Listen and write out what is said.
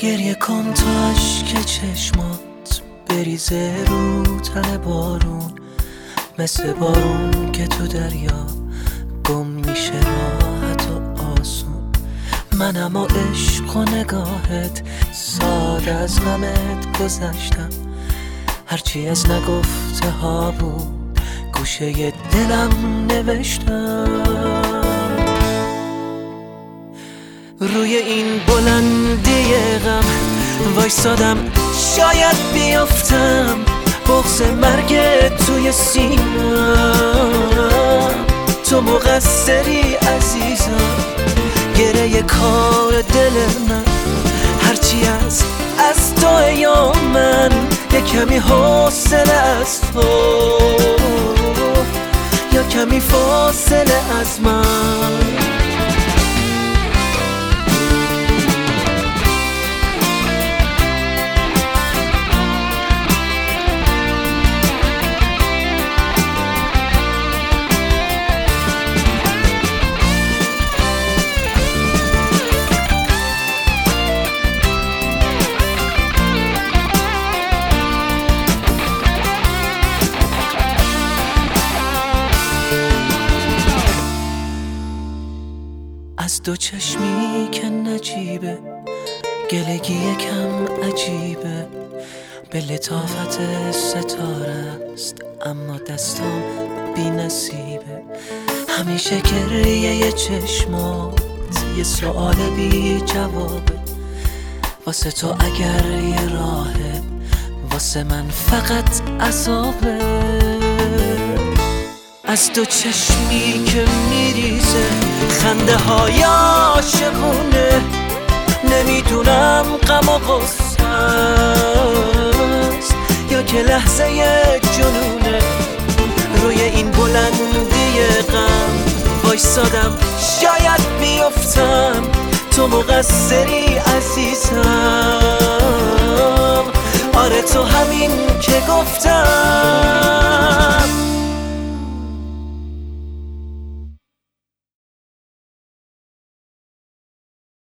گریه کن تا اشک چشمات بریزه رو تن بارون، مثل بارون که تو دریا گم میشه راحت و آسون. من اما عشق و نگاهت ساده از غمت گذشتم، هرچی از نگفته ها بود گوشه دلم نوشتم. روی این بلندی غم وایسادم، شاید بیافتم بغض مرگ توی سینم. تو مقصری عزیزم، گره کار دل من، هرچی از تو یا من یه کمی حوصله از تو یا کمی فاصله از من. از دو چشمی که نجیبه، گلگی کم عجیبه، به لطافت ستاره است اما دستام بی نصیبه. همیشه گریه چشمات یه سؤال بی جوابه، واسه تو اگر یه راهه، واسه من فقط عذابه. از دو چشمی که میریزه خنده های عاشقونه، نمیدونم غم و غصه است یا که لحظه جنونه. روی این بلندی غم وایسادم، شاید بیافتم تو مقصری عزیزم. آره تو همین که گفتم.